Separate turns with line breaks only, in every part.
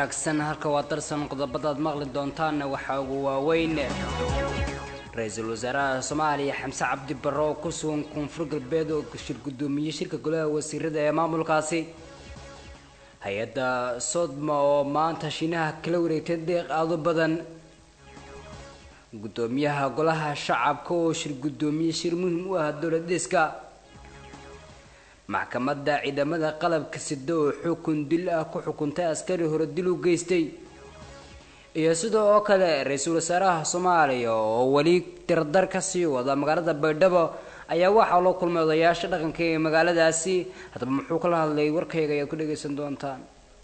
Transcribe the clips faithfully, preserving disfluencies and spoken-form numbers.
wanaagsan halka waa darsan qodobadaad maqli doontaan waxa ugu waaweyn ra'iisul wasaaraha Soomaaliya Xamse Cabdi Barre ku sugan Koonfur Galbeed oo shir gudoomiye shirka golaha wasiirada ee maamulkaasi hay'adda Sodma oo maanta Shiinaha kala wareegtay deeq aad u badan gudoomiyaha golaha shacabka oo shir gudoomiye shir muhiim u ah dowladdiska maxkamadda ciidamada qalabka sida oo xukun dil ah ku xukuntay askari hore dil u geystay iyo sidoo kale ra'iisul wasaaraha Soomaaliya oo wali tirdar ka sii wada magaalada Baydhabo ayaa waxa loo kulmay odayaasha dhaqanka ee magaaladaasi hadaba muxuu kala hadlay warkayga ay ku dhageysan doontaan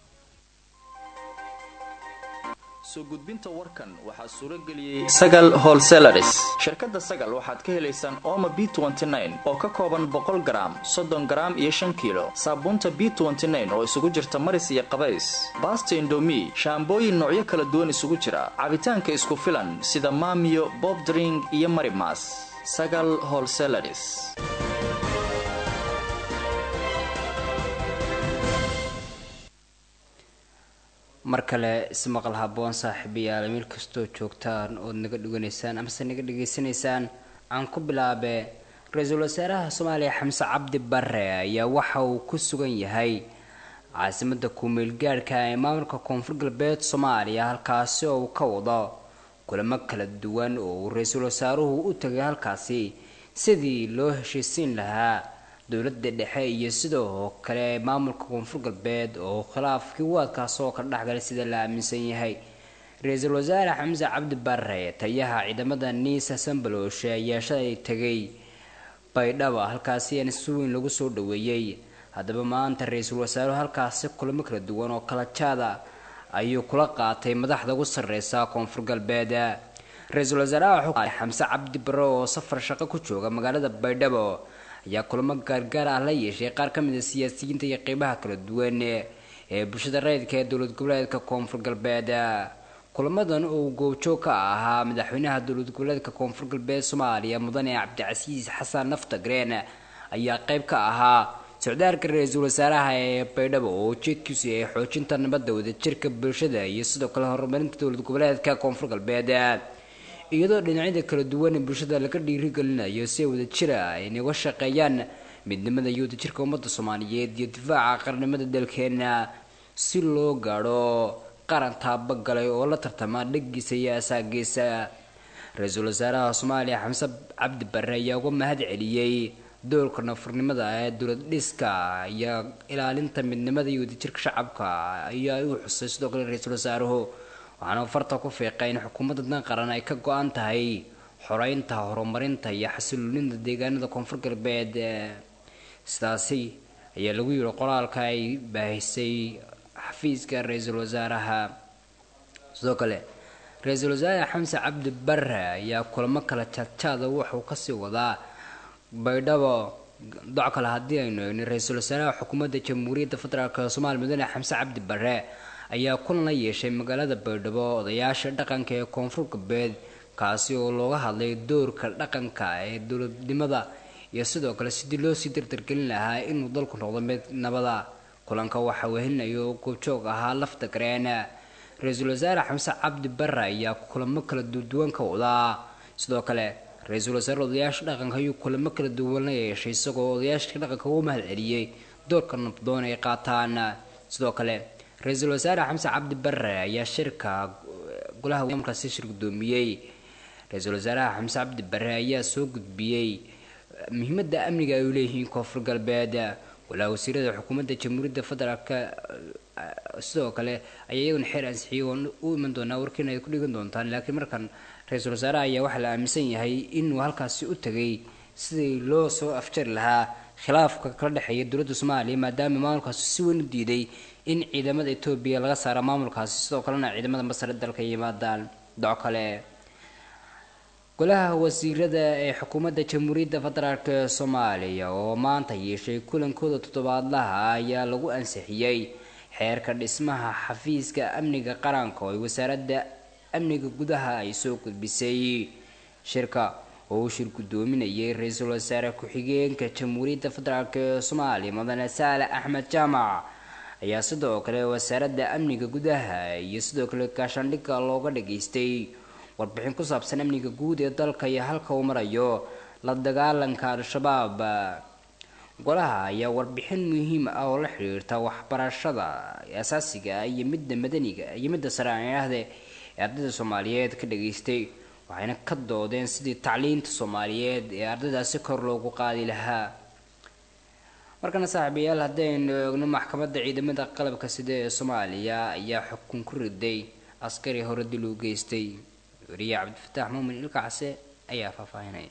soo gudbinta warkan waxa suuro galiyay Sagal Wholesalers shirkadda Sagal waxaad ka helaysaan Omo B twenty nine oo ka kooban boqol gram soddon gram iyo shan kiilo saabuunta B twenty nine oo isugu jirta maris iyo qabays basta indomie shaambooyin noocyo kala duwan isugu jira cabitaanka isku filan sida Maamiyo Bob Drink iyo Marimas Sagal Wholesalers
markale ismaqal haboon saaxiibayaal meel kasto joogtaan oo naga dhiganaysaan ama naga dhageysanaysaan aan ku bilaabe ra'iisul wasaaraha Soomaaliya Xamse Cabdi Barre ayaa waxa uu ku sugan yahay caasimadda Kuumeel gaarka ee maamulka Koonfur Galbeed Soomaaliya halkaas oo uu ka wado kulamo kala duwan oo ra'iisul wasaaruhu u tagay halkaasi sidii loo heshiisiin lahaa dowladda dhexe iyo sidoo kale maamulka Koonfur Galbeed oo khilaafkii wadkaas oo ka dhaxgalay sida la aaminsan yahay ra'iisul wasaare Xamse Cabdi Barre tayaha ciidamada Niisa Sambalooshe ayaa shalay tagay Baydhabo halkaasi in si weyn lagu soo dhaweeyay hadaba maanta ra'iisul wasaaruhu halkaasi kulamo kala duwan oo kala jaada ayuu kula qaatay madaxda ugu sareysa Koonfur Galbeed ra'iisul wasaaraha Xamse Cabdi Barre oo safar shaqo ku jooga magaalada Baydhabo ayaa kulamo gaargaar ah la yeeshay qaar ka mid ah siyaasiyiinta iyo qaybaha kala duwan ee bulshada rayidka ee dowlad goboleedka Koonfur Galbeed kulamadan oo goobjoog ka ahaa madaxweynaha dowlad goboleedka Koonfur Galbeed Soomaaliya Mudane Cabdicasiis Xasan Naftagreen ayaa qayb ka ahaa socdaalka ra'iisul wasaaraha ee Baydhabo oo jeedkiisu ay xoojinta nabadda wada jirka bulshada iyo sidoo kale horumarinta dowlad goboleedka Koonfur Galbeed iyadoo dhinacyada kala duwan ee bulshada laga dhiirigelinayo si wada jir ah ay uga shaqeeyaan midnimada iyo wadajirka ummadda Soomaaliyeed iyo difaaca qarnimada dalkeena si loo gaaro qaran tabagalay oo la tartama dhagiisa iyo asaagiisa ra'iisul wasaaraha Soomaaliya Xamse Cabdi Barre ayaa uga mahad celiyay doorka nafurnimada ee dowlad dhiska iyo ilaalinta midnimada iyo wadajirka shacabka ayaa uu xusay sidoo kale ra'iisul wasaaruhu waxaana farta ku fiiqay in xukuumadda dan qaran ay ka go'an tahay xoreynta horumarinta iyo xasiloonida deegaanada Koonfur Galbeed sidaasi ayaa lagu yiri qoraalka ay baahisay xafiiska ra'iisul wasaaraha sidoo kale ra'iisul wasaare Xamse Cabdi Barre ayaa kulamo kala jaadjaada wuxuu ka sii wadaa Baydhabo doc kale hadii aynu eegno ra'iisul wasaaraha xukuumadda Jamhuuriyadda Federaalka Soomaaliya Mudane Xamse Cabdi Barre ayaa kulan la yeeshay magaalada Baydhabo odayaasha dhaqanka ee Koonfur Galbeed kaasi oo looga hadlay doorka dhaqanka ee dowladnimada iyo sidoo kale sidii loo sii dardargelin lahaa inuu dalku noqdo mid nabada kulanka waxa uu helinayo goobjoog ahaa Naftagreen ra'iisul wasaare Xamse Cabdi Barre ayaa kulamo kala duwan ka wadaa sidoo kale ra'iisul wasaare odayaasha dhaqanka ayuu kulamo kala duwan la yeeshay isagoo odayaasha dhaqanka ugu mahad celiyay doorka nabdoon ay qaataan sidoo kale ra'iisul wasaare Xamse Cabdi Barre ayaa shirka golaha maamulkaasi shir gudoomiyay ra'iisul wasaaraha Xamse Cabdi Barre ayaa soo gudbiyay muhiimadda amniga ay u leeyihiin Koonfur Galbeed golaha wasiirada xukuumadda Jamhuuriyadda Federaalka sidoo kale ayaguna xeer ansixiyay oo iman doona warkiina ay ku dhigan doontaan laakiin markan ra'iisul wasaaraha ayaa waxa la aaminsan yahay inuu halkaasi u tagay sidii loo soo afjari lahaa khilaafka kala dhaxeeya dowladda Soomaaliya maadaama maamulkaasi si weyn u diiday in ciidamada Itoobiya laga saaro maamulkaasi sidoo kalena ciidamada Masar dalka yimaadaan doc kale golaha wasiirada ee xukuumadda Jamhuuriyadda Federaalka Soomaaliya oo maanta yeeshay kulankooda toddobaadlaha ayaa lagu ansixiyay xeerka dhismaha xafiiska amniga qaranka oo wasaaradda amniga gudaha ay soo gudbisay shirka oo shir gudoominayay ra'iisul wasaare ku-xigeenka Jamhuuriyadda Federaalka Soomaaliya Mudane Saale Axmed Jaamac ayaa sidoo kale wasaaradda amniga gudaha iyo sidoo kale gaashaandhigga looga dhageystay warbixin ku saabsan amniga guud ee dalka iyo halka uu marayo la dagaalanka al-shabaab. golaha ayaa warbixin muhiim ah oo la xiriirta waxbarashada asaasiga iyo midda madaniga iyo midda sare ee ardayda Soomaaliyeed ka dhageystay, waxayna ka doodeen sidii tacliinta Soomaaliyeed ee ardaydaasi kor loogu qaadi lahaa. markana saaxiibayaal, haddaynu eegno maxkamadda ciidamada qalabka sida ee Soomaaliya ayaa xukun ku riday askari hore dil u geystay. wariye Cabdifataax Muumin Ilkacse ayaa faahfaahinaya.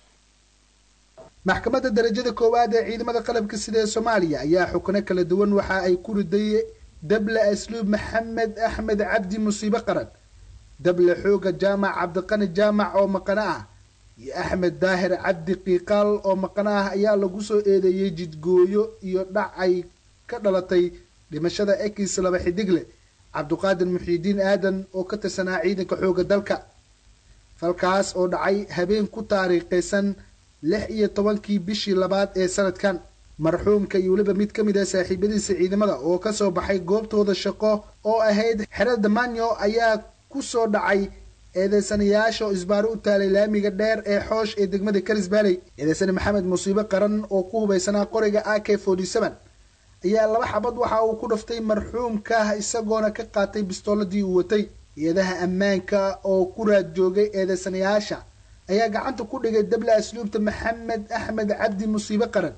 maxkamadda darajada koowaad ee ciidamada qalabka sida ee Soomaaliya ayaa xukuno kala duwan waxa ay ku riday dable asluub maxamed axmed cabdi musiibe qaran, dable xooga jaamac cabdiqani jaamac oo maqana ah, iyo axmed daahir cabdi qiiqaal oo maqana ah ayaa lagu soo eedeeyay jidgooyo iyo dhac ay ka dhalatay dhimashada ekis laba xidigle cabdiqaadir muxiidiin aadan oo ka tirsanaa ciidanka xooga dalka. falkaas oo dhacay habeen ku taariikhaysan lix iyo tobankii bishii labaad ee sanadkan. marxuumka iyo weliba mid ka mid ah saaxiibadiisa ciidamada oo kasoo baxay goobtooda shaqo oo ahayd xerada Manyo ayaa ku soo dhacay eedeysanayaasha oo isbaaro u taalay laamiga dheer ee xoosh ee degmada Karis Valley. eedeysane maxamed musiibe qaran oo ku hubaysanaa qoriga A K forty-seven ayaa laba xabad waxa uu ku dhaftay marxuumka isagoona ka qaatay bistooladii uu watay. iyadaha ammaanka oo ku raad joogay eedeysanayaasha ayaa gacanta ku dhigay dable asluubta maxamed axmed cabdi musiibe qaran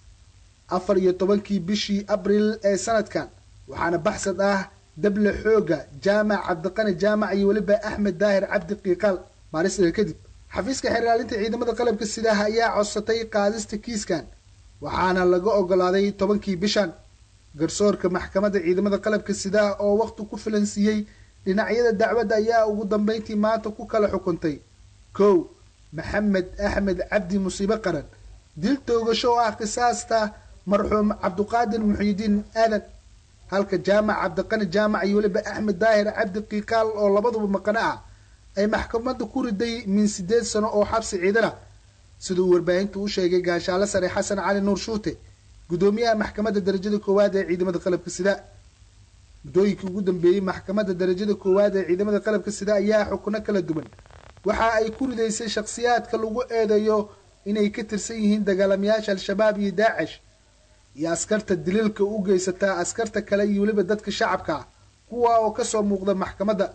afar iyo tobankii bishii abriil ee sanadkan, waxaana baxsad ah dable xooga jaamac cabdiqani jaamac iyo weliba axmed daahir cabdi qiiqaal. maalinta kadib xafiiska xeraalinta ciidamada qalabka sidaha ayaa codsatay qaadista kiiskan, waxaana laga ogolaaday tobankii bishan. garsoorka maxkamadda ciidamada qalabka sidaha oo waqti ku filan siiyey dhinacyada dacwadda ayaa ugu dambeyntii maanta ku kala xukuntay: kow maxamed axmed cabdi musiibe qaran dil toogasho oo ah qisaasta marxuum cabdiqaadir muxiidiin aadan, halka jaamac cabdiqani jaamac iyo weliba axmed daahir cabdi qiiqaal oo labaduba maqana ah ay maxkamadda ku riday min sideed sano oo xabsi ciidan ah, siduu warbaahintu u sheegay gaashaale sare xasan cali nuur shuute, gudoomiyaha maxkamadda darajada koowaad ee ciidamada qalabka sida. muddooyinkii ugu dambeeyey maxkamadda darajada koowaad ee ciidamada qalabka sida ayaa xukuno kala duwan waxa ay ku ridaysay shakhsiyaadka lagu eedeeyo inay ka tirsan yihiin dagaalamayaasha al-shabaab iyo daacish iyo askarta daliilka u geysataa askarta kale iyo weliba dadka shacabka ah kuwa oo kasoo muuqda maxkamadda.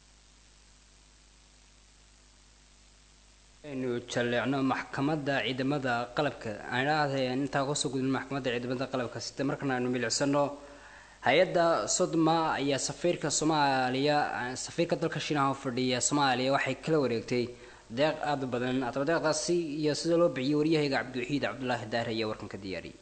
aynu jaleecno maxkamadda ciidamada qalabka aan aadeen intaa kasoo gudbin maxkamadda ciidamada qalabka sida markana aynu milicsano. hay-adda sodma ayaa safiirka Soomaaliya safiirka dalka Shiinaha u fadhiya Soomaaliya waxay kala wareegtay deeq aad u badan. deeqdaasi iyo sida loo bixiyay wariyahayga Cabdiwaxiid Cabdullaahi Daahir ayaa warkan ka diyaariyay.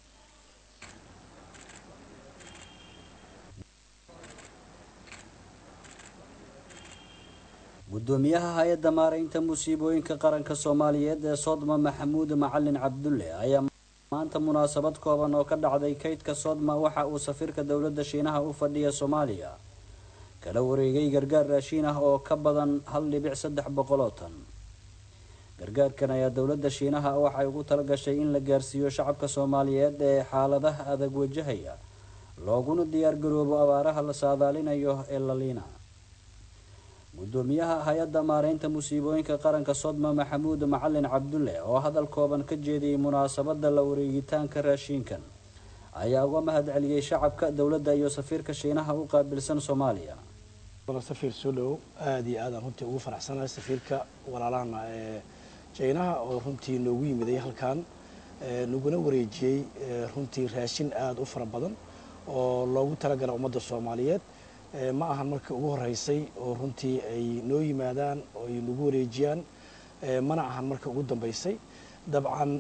gudoomiyaha hay-adda maareynta musiibooyinka qaranka Soomaaliyeed ee Sodma Maxamuud Macalin Cabdulle ayaa maanta munaasabad kooban oo ka dhacday kaydka Sodma waxa uu safiirka dowladda Shiinaha u fadhiya Soomaaliya kala wareegay gargaar raashin ah oo ka badan hal dhibic saddex boqol oo tan. gargaarkan ayaa dowladda Shiinaha waxay ugu talagashay in la gaarsiiyo shacabka Soomaaliyeed ee xaaladaha adag wajahaya looguna diyaar garoobo abaaraha la saadaalinayo ee La Niña. gudoomiyaha hay-adda maareynta musiibooyinka qaranka Sodma Maxamuud Macalin Cabdulle oo hadal kooban ka jeediyay munaasabadda la wareegitaanka raashinkan ayaa uga mahad celiyay shacabka dowladda iyo safiirka Shiinaha u qaabilsan Soomaaliya.
safiir soo dhow aad iyo aad aan runtii ugu faraxsanahay safiirka walaalahana ee Shiinaha oo runtii noogu yimiday halkan naguna wareejiyay runtii raashin aad u fara badan oo loogu talagalay ummadda Soomaaliyeed. ma ahan markii ugu horeysay oo runtii ay noo yimaadaan oo ay nagu wareejiyaan, mana ahan markii ugu dambeysay. dabcan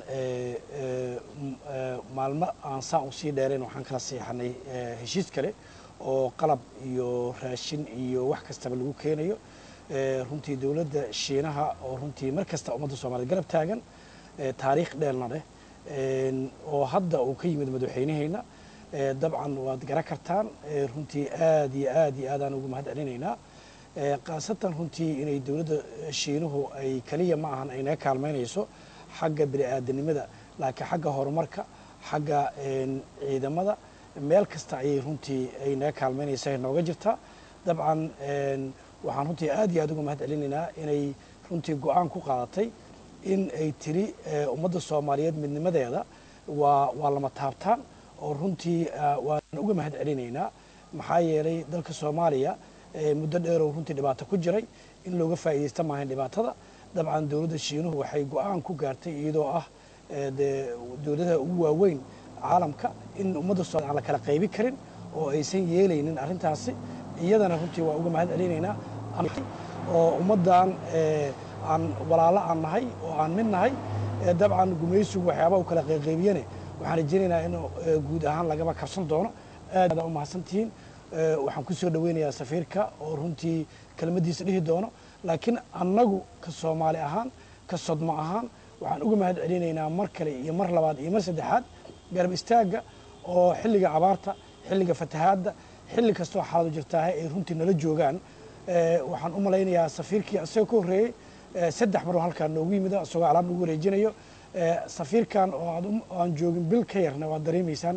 maalmo aan saan u sii dheerayn waxaan kala seexanay heshiis kale oo qalab iyo raashin iyo wax kastaba lagu keenayo. runtii dowladda Shiinaha oo runtii mar kasta ummadda Soomaaliyeed garab taagan, taariikh dheerna leh, oo hadda uu ka yimid madaxweynaheena. dabcan waad garan kartaan runtii aad iyo aad iyo aad aan ugu mahad celinaynaa. qaasatan runtii inay dowladda Shiinuhu ay kaliya ma ahan ay naga kaalmeynayso xagga bini'aadanimada, laakiin xagga horumarka, xagga ciidamada meel kasta ayay runtii ay naga kaalmaynaysa nooga jirtaa dabcan waxaan runtii aad iyo aad uga mahad celinaynaa inay runtii go-aan ku qaadatay in ay tiri ummadda soomaaliyeed midnimadeeda waa waa lama taabtaan oo runtii waan uga mahad celinaynaa maxaa yeelay dalka soomaaliya muddo dheer oo runtii dhibaato ku jiray in looga faa'iidaysta maahayn dhibaatada dabcan dowladda shiinuhu waxay go-aan ku gaartay iyadoo ah dee dowladaha ugu waaweyn caalamka in ummadda soomaaliya aan la kala qaybi karin oo aysan yeelaynin arrintaasi iyadana runtii waa uga mahad celinaynaa oo ummaddan aan walaalo aan nahay oo aan mid nahay dabcan gumaysigu waxyaaba u kala qayqaybiyane waxaan rajaynaynaa in guud ahaan lagaba kabsan doono aad u mahadsantihiin waxaan ku soo dhaweynayaa safiirka oo runtii kelmaddiisa dhihi doono laakiin annagu ka soomaali ahaan ka sodmo ahaan waxaan uga mahad celinaynaa mar kale iyo mar labaad iyo mar saddexaad garab istaagga oo xilliga abaarta xilliga fatahaadda xilli kastoo xaaladu jirtaahay ay runtii nala joogaan waxaan u malaynayaa safiirkii asagoo ka horreeyey saddex maroo halkaan noogu yimid isagoo alaab nagu wareejinayo safiirkan oo aan joogin bil ka yarna waad dareemaysaan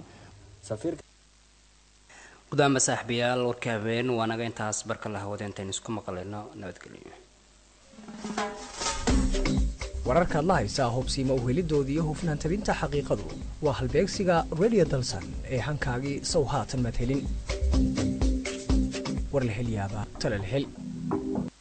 gudaama saaxiibayaal warka habeen waa naga intaas barka la hawada intayn isku maqlayno nabadgelyo
wararkaad la haysaa hubsiima uhelidooda iyo hufnaan tabinta xaqiiqadu waa halbeegsiga radio dalsan ee hankaagii sow haatan madhelin war la hel yaaba tala la hel